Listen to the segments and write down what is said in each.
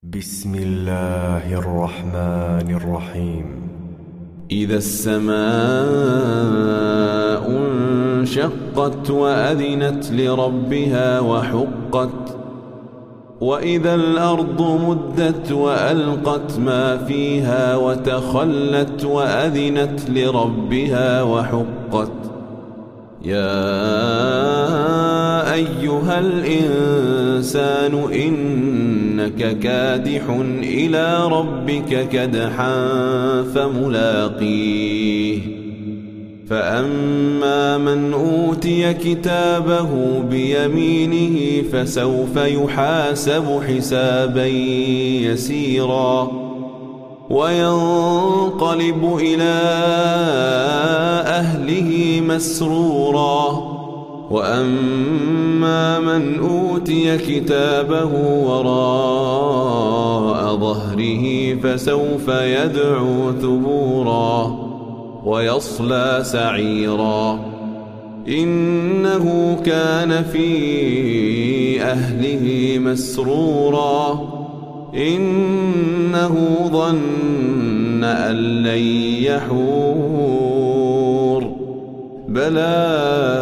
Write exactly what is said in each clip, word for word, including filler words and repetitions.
بسم الله الرحمن الرحيم. إذا السماء انشقت وأذنت لربها وحقت وإذا الأرض مدت وألقت ما فيها وتخلت وأذنت لربها وحقت يا أيها الإنسان إنك كادح إلى ربك كدحا فملاقيه فأما من أوتي كتابه بيمينه فسوف يحاسب حسابا يسيرا وينقلب إلى أهله مسرورا وأما من أوتي كتابه وراء ظهره فسوف يدعو ثبورا ويصلى سعيرا إنه كان في أهله مسرورا إنه ظن أن لن يحور بلى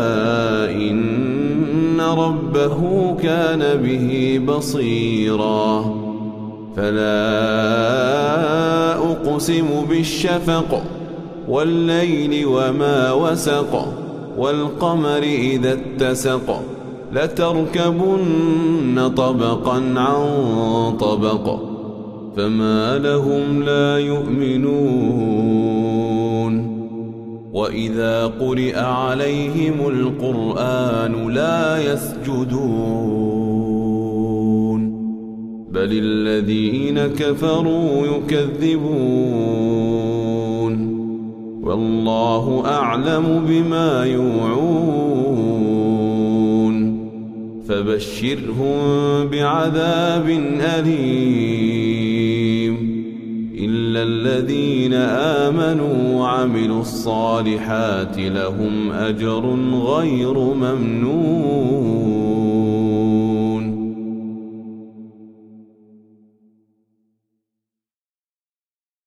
إن ربه كان به بصيرا فلا أقسم بالشفق والليل وما وسق والقمر إذا اتسق لتركبن طبقا عن طبق فما لهم لا يؤمنون وإذا قرئ عليهم القرآن لا يسجدون بل الذين كفروا يكذبون والله أعلم بما يوعون فبشرهم بعذاب أليم إلا الذين آمنوا وعملوا الصالحات لهم أجر غير ممنون.